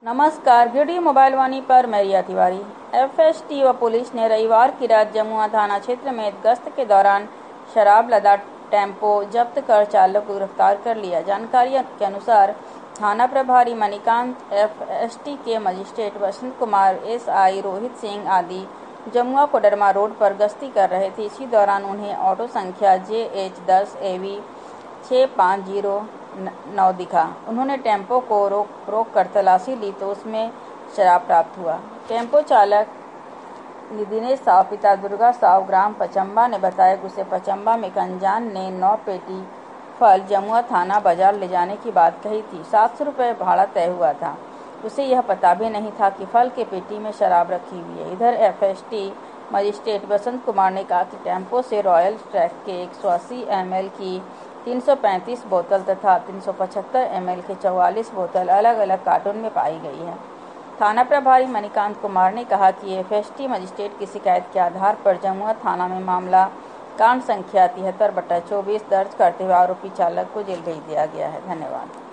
नमस्कार, video mobile Vani पर मैं रिया तिवारी। एफएसटी व पुलिस ने रविवार की रात जमुआ थाना क्षेत्र में गश्त के दौरान शराब लदा टेम्पो जब्त कर चालक को गिरफ्तार कर लिया। जानकारी के अनुसार थाना प्रभारी मणिकांत, एफएसटी के मजिस्ट्रेट वसंत कुमार, एसआई रोहित सिंह आदि जमुआ कोडरमा रोड पर गश्ती कर रहे थे। इसी दौरान उन्हें ऑटो संख्या JH10 AV 6509 दिखा। उन्होंने टेम्पो को रोक कर तलाशी ली तो उसमें शराब प्राप्त हुआ। टेम्पो चालक दिनेश साव पिता दुर्गा साव ग्राम पचम्बा ने बताया कि उसे पचम्बा में एक अनजान ने 9 पेटी फल जमुआ थाना बाजार ले जाने की बात कही थी। 700 रुपये भाड़ा तय हुआ था। उसे यह पता भी नहीं था कि फल के पेटी में शराब रखी हुई है। इधर एफएसटी मजिस्ट्रेट वसंत कुमार ने कहा कि टेम्पो से रॉयल ट्रैक के 180 ml की 335 बोतल तथा 375 ml के 44 बोतल अलग अलग कार्टून में पाई गई है। थाना प्रभारी मणिकांत कुमार ने कहा कि एफएसटी मजिस्ट्रेट की शिकायत के आधार पर जमुआ थाना में मामला कांड संख्या 73/24 दर्ज करते हुए आरोपी चालक को जेल भेज दिया गया है। धन्यवाद।